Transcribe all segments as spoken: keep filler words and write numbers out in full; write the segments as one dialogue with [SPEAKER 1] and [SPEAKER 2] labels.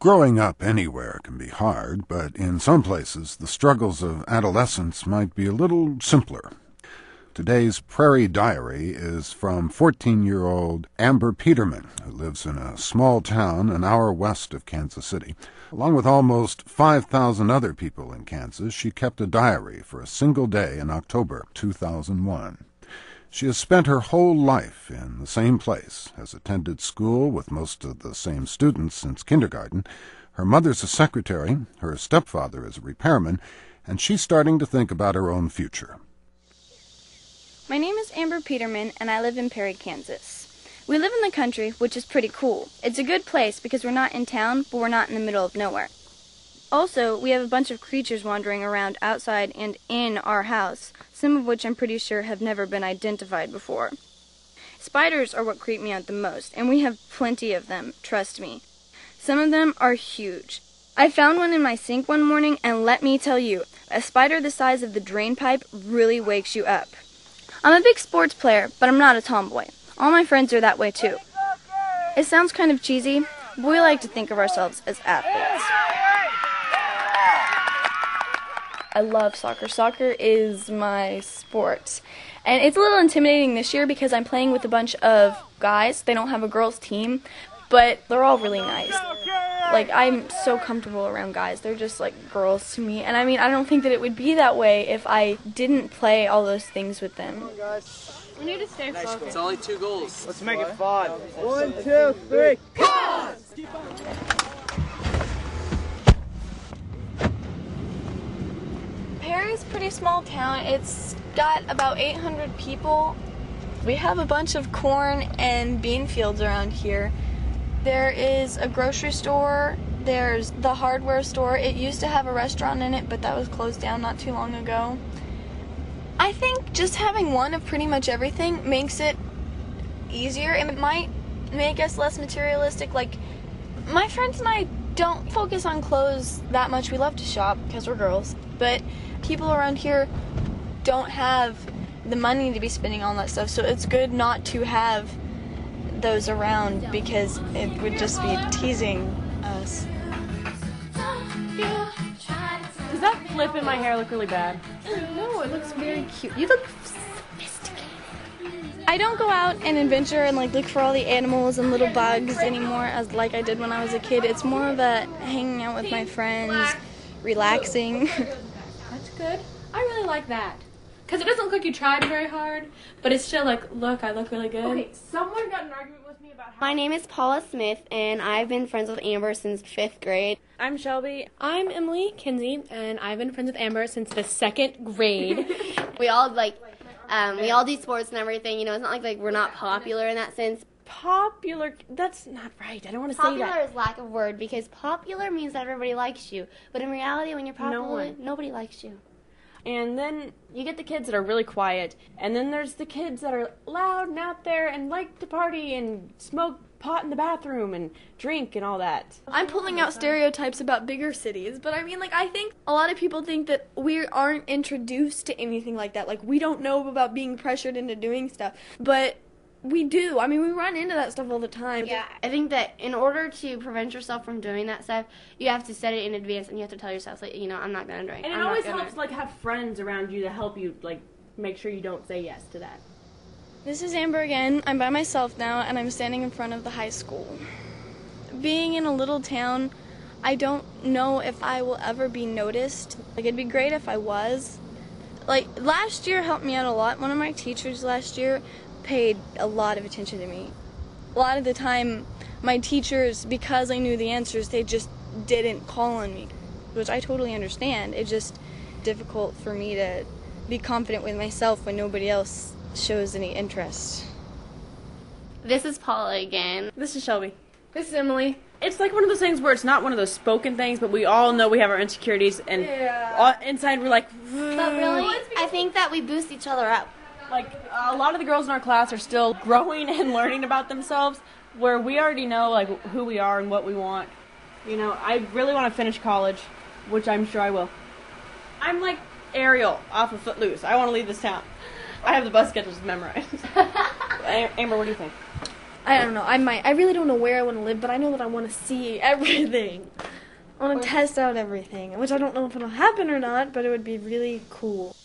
[SPEAKER 1] Growing up anywhere can be hard, but in some places the struggles of adolescence might be a little simpler. Today's Prairie Diary is from fourteen-year-old Amber Peterman, who lives in a small town an hour west of Kansas City. Along with almost five thousand other people in Kansas, she kept a diary for a single day in October two thousand one. She has spent her whole life in the same place, has attended school with most of the same students since kindergarten. Her mother's a secretary, her stepfather is a repairman, and she's starting to think about her own future.
[SPEAKER 2] My name is Amber Peterman, and I live in Perry, Kansas. We live in the country, which is pretty cool. It's a good place because we're not in town, but we're not in the middle of nowhere. Also, we have a bunch of creatures wandering around outside and in our house, some of which I'm pretty sure have never been identified before. Spiders are what creep me out the most, and we have plenty of them, trust me. Some of them are huge. I found one in my sink one morning, and let me tell you, a spider the size of the drain pipe really wakes you up. I'm a big sports player, but I'm not a tomboy. All my friends are that way too. It sounds kind of cheesy, but we like to think of ourselves as athletes. I love soccer. Soccer is my sport. And it's a little intimidating this year because I'm playing with a bunch of guys. They don't have a girls' team, but they're all really nice. Like, I'm so comfortable around guys. They're just like girls to me. And I mean, I don't think that it would be that way if I didn't play all those things with them.
[SPEAKER 3] We need to stay focused.
[SPEAKER 4] It's only two goals.
[SPEAKER 5] Let's make it fun. One, two, three. Come!
[SPEAKER 2] Perry's a pretty small town. It's got about eight hundred people. We have a bunch of corn and bean fields around here. There is a grocery store. There's the hardware store. It used to have a restaurant in it, but that was closed down not too long ago. I think just having one of pretty much everything makes it easier. It might make us less materialistic. Like, my friends and I don't focus on clothes that much. We love to shop because we're girls, but people around here don't have the money to be spending on that stuff, so it's good not to have those around because it would just be teasing us.
[SPEAKER 3] Does that flip in my hair look really bad?
[SPEAKER 2] No, it looks very cute. You look sophisticated. I don't go out and adventure and like look for all the animals and little bugs anymore as like I did when I was a kid. It's more of a hanging out with my friends, relaxing.
[SPEAKER 3] That's good. I really like that. Because it doesn't look like you tried very hard, but it's still like, look, I look really good.
[SPEAKER 6] Okay, someone got an argument with me about how...
[SPEAKER 7] My name is Paula Smith, and I've been friends with Amber since fifth grade.
[SPEAKER 3] I'm Shelby. I'm Emily Kinsey, and I've been friends with Amber since the second grade.
[SPEAKER 7] We all, like, um, we all do sports and everything. You know, it's not like, like we're not popular in that sense.
[SPEAKER 3] Popular, that's not right. I don't want to say that.
[SPEAKER 7] Popular is lack of word, because popular means that everybody likes you. But in reality, when you're popular,
[SPEAKER 3] No one.
[SPEAKER 7] nobody likes you.
[SPEAKER 3] And then you get the kids that are really quiet, and then there's the kids that are loud and out there and like to party and smoke pot in the bathroom and drink and all that.
[SPEAKER 2] I'm pulling out stereotypes about bigger cities, but I mean, like, I think a lot of people think that we aren't introduced to anything like that. Like, we don't know about being pressured into doing stuff, but we do. I mean, we run into that stuff all the time.
[SPEAKER 7] Yeah, I think that in order to prevent yourself from doing that stuff, you have to set it in advance, and you have to tell yourself, like, you know, I'm not going to drink.
[SPEAKER 3] And it
[SPEAKER 7] I'm
[SPEAKER 3] always
[SPEAKER 7] not gonna...
[SPEAKER 3] helps, like, have friends around you to help you, like, make sure you don't say yes to that.
[SPEAKER 2] This is Amber again. I'm by myself now, and I'm standing in front of the high school. Being in a little town, I don't know if I will ever be noticed. Like, it'd be great if I was. Like, last year helped me out a lot. One of my teachers last year paid a lot of attention to me. A lot of the time, my teachers, because I knew the answers, they just didn't call on me, which I totally understand. It's just difficult for me to be confident with myself when nobody else shows any interest.
[SPEAKER 7] This is Paula again.
[SPEAKER 3] This is Shelby.
[SPEAKER 6] This is Emily.
[SPEAKER 3] It's like one of those things where it's not one of those spoken things, but we all know we have our insecurities, and
[SPEAKER 6] Yeah.
[SPEAKER 3] all, inside we're like,
[SPEAKER 7] But really, I think that we boost each other up.
[SPEAKER 3] like a lot of the girls in our class are still growing and learning about themselves, where we already know like who we are and what we want. You know, I really want to finish college, which I'm sure I will. I'm like Ariel off of Footloose. I want to leave this town. I have the bus schedules memorized. Amber, what do you think?
[SPEAKER 6] I don't know. I might. I really don't know where I want to live, but I know that I want to see everything. I want to test out everything, which I don't know if it'll happen or not, but it would be really cool.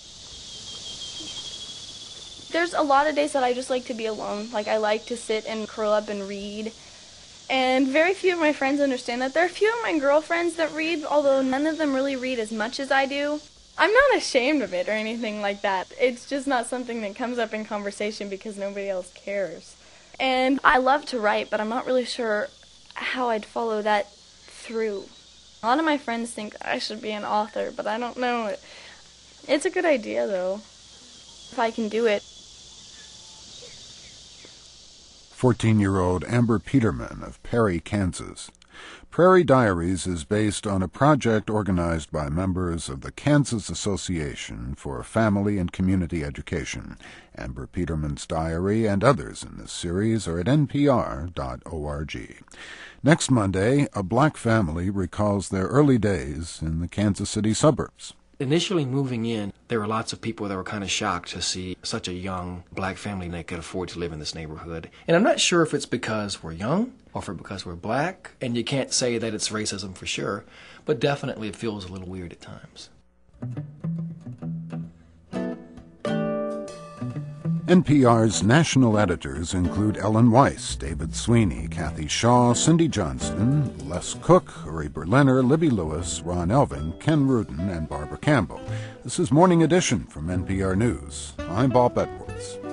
[SPEAKER 2] There's a lot of days that I just like to be alone. Like, I like to sit and curl up and read. And very few of my friends understand that. There are a few of my girlfriends that read, although none of them really read as much as I do. I'm not ashamed of it or anything like that. It's just not something that comes up in conversation because nobody else cares. And I love to write, but I'm not really sure how I'd follow that through. A lot of my friends think I should be an author, but I don't know. It's a good idea, though, if I can do it.
[SPEAKER 1] fourteen-year-old Amber Peterman of Perry, Kansas. Prairie Diaries is based on a project organized by members of the Kansas Association for Family and Community Education. Amber Peterman's diary and others in this series are at N P R dot org. Next Monday, a black family recalls their early days in the Kansas City suburbs.
[SPEAKER 4] Initially moving in, there were lots of people that were kind of shocked to see such a young black family that could afford to live in this neighborhood. And I'm not sure if it's because we're young or if it's because we're black, and you can't say that it's racism for sure, but definitely it feels a little weird at times.
[SPEAKER 1] N P R's national editors include Ellen Weiss, David Sweeney, Kathy Shaw, Cindy Johnston, Les Cook, Uri Berliner, Libby Lewis, Ron Elving, Ken Rudin, and Barbara Campbell. This is Morning Edition from N P R News. I'm Bob Edwards.